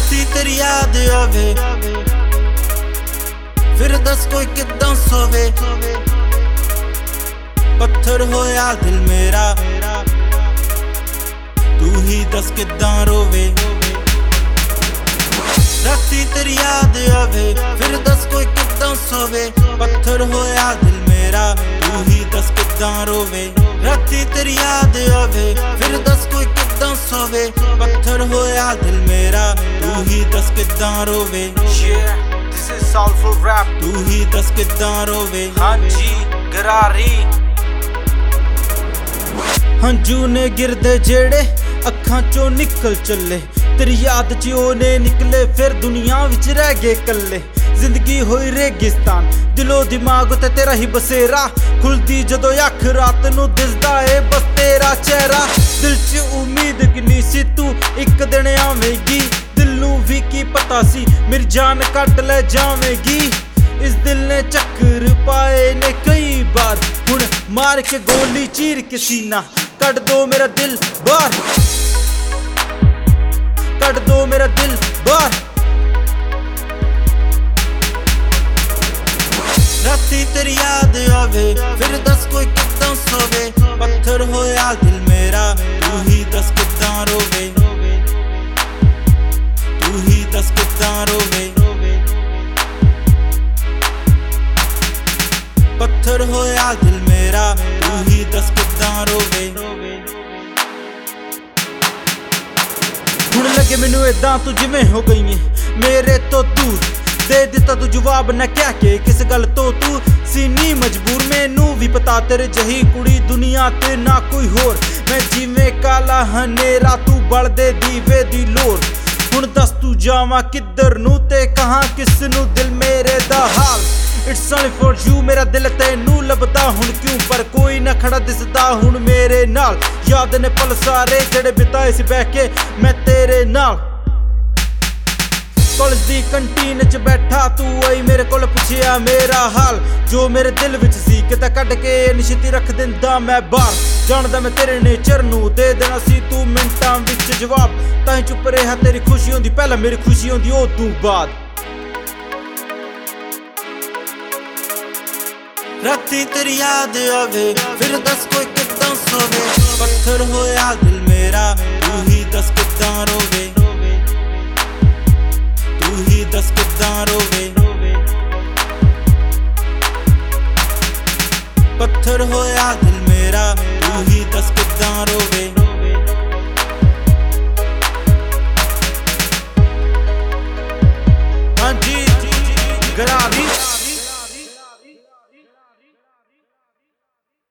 राती तेरी याद आवे फिर दस कोई किद्दां सोवे। पत्थर होया दिल मेरा तू ही दस किद्दां रोवे। राती तेरी याद आवे फिर दस कोई किद्दां सोवे। पत्थर होया दिल मेरा तू ही दस किद्दां रोवे। राती तेरी याद आवे फिर दस कोई किद्दां सोवे। पत्थर होया दिल मेरा तू ही दस किद्दां रोवे। This is soulful rap। तू ही दस किद्दां रोवे। हाँ जी गरारी। हंजू ने गिरदे जेड़े अखां चों निकल चले। तेरी याद च ओने निकले फिर दुनिया विच रह गए कल्ले। जिंदगी होई रेगिस्तान दिलो दिमाग ते तेरा ही बसेरा। खुलदी जदों अख रात नूं दिसदा ए बस तेरा चेहरा। दिल च उम्मीद किन्नी सी तू एक दिन आवेगी। दिल नूं भी की पता सी मेरी जान कट ले जावेगी। इस दिल ने चक्कर पाए ने कई बार हुण मार के गोली चीर के सीना कट दो मेरा दिल बाहर। कट दो मेरा दिल बाहर। राती तेरी याद आवे फिर दस कोई किद्दां सोवे। पत्थर होया दिल मेरा तू ही दस किद्दां रोवे। तू ही दस किद्दां रोवे। पत्थर होया दिल मेरा तू ही दस किद्दां रोवे। हुण लगे मैनू इदां तू जिवें हो गई है मेरे तो दूर। दे दिता तू जवाब न क्या के किस गल तो तू सीनी मजबूर। मैनू भी पता तेरे जही कुड़ी दुनिया ते ना कोई होर। मैं जिवें काला हनेरा तू बलदे दीवे दी लोर। हुण दस तू जावां किधर नू ते कहां किस नू दिल मेरे दा हाल। इट्स ओनली फॉर यू मेरा दिल तैनू लभदा हुण क्यों पर कोई ना खड़ा दिसदा हुण मेरे नाल। याद ने पल सारे जेड़े बिताए सी बह के मैं तेरे नाल। कॉलेज दी कंटीन च बैठा तू आई मेरे कोल पुछया मेरा हाल। जो मेरे दिल विच सी किते कढ के निश्चित रख दिंदा मैं बाहर। जानदा मैं तेरे नेचर नू दे देना सी तू मिंटां विच जवाब। तां चुप रहा तेरी खुशी होंदी पहला मेरी खुशी होंदी ओ तू बाद। राती तेरी याद आवे फिर दस कोई किद्दां सोवे। पत्थर होया दिल मेरा तू ही दस किद्दां रोवे। तू ही दस किद्दां रोवे। पत्थर होया दिल मेरा तू ही दस किद्दां रोवे।